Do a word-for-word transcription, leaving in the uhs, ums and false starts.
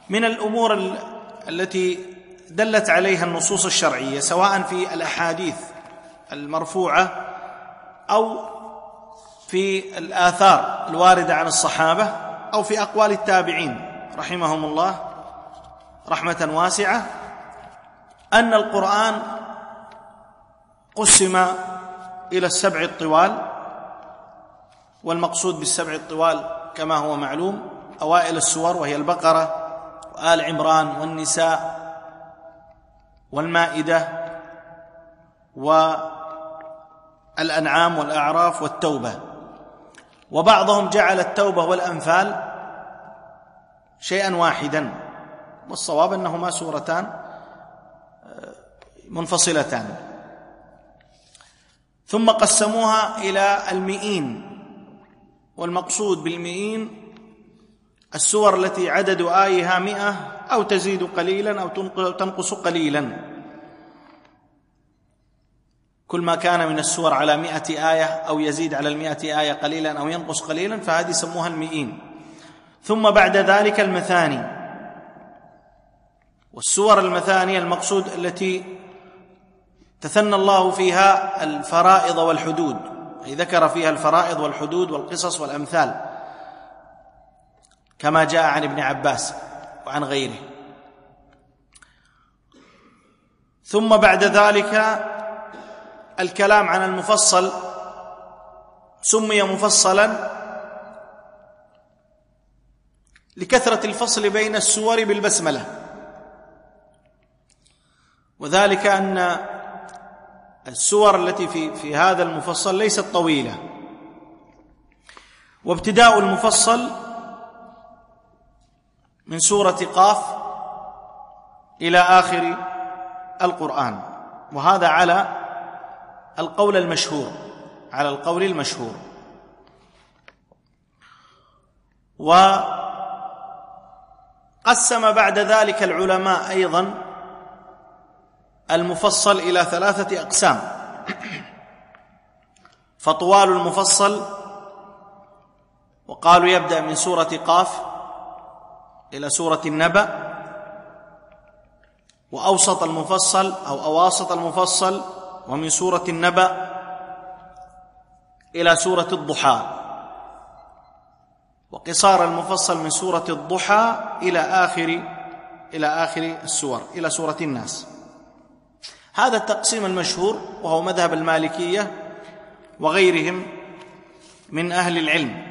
من الأمور التي دلت عليها النصوص الشرعية سواء في الأحاديث المرفوعة أو في الآثار الواردة عن الصحابة أو في أقوال التابعين رحمهم الله رحمة واسعة، أن القرآن قسم إلى السبع الطوال، والمقصود بالسبع الطوال كما هو معلوم أوائل السور وهي البقرة وآل عمران والنساء والمائدة والأنعام والأعراف والتوبة، وبعضهم جعل التوبة والأنفال شيئا واحدا، والصواب أنهما سورتان منفصلتان. ثم قسموها إلى المئين، والمقصود بالمئين السور التي عدد آيها مئة أو تزيد قليلا أو تنقص قليلا، كل ما كان من السور على مئة آية أو يزيد على المئة آية قليلا أو ينقص قليلا فهذه سموها المئين. ثم بعد ذلك المثاني، والسور المثانية المقصود التي تثنى الله فيها الفرائض والحدود، أي ذكر فيها الفرائض والحدود والقصص والأمثال كما جاء عن ابن عباس وعن غيره. ثم بعد ذلك الكلام عن المفصل، سمي مفصلا لكثرة الفصل بين السور بالبسملة، وذلك أن السور التي في في هذا المفصل ليست طويلة، وابتداء المفصل من سورة قاف إلى آخر القرآن، وهذا على القول المشهور على القول المشهور وقسم بعد ذلك العلماء أيضا المفصل إلى ثلاثة أقسام. فطوال المفصل وقالوا يبدأ من سورة قاف إلى سورة النبأ، وأوسط المفصل أو أواسط المفصل ومن سورة النبأ إلى سورة الضحى، وقصار المفصل من سورة الضحى إلى آخر إلى آخر السور إلى سورة الناس. هذا التقسيم المشهور وهو مذهب المالكية وغيرهم من أهل العلم.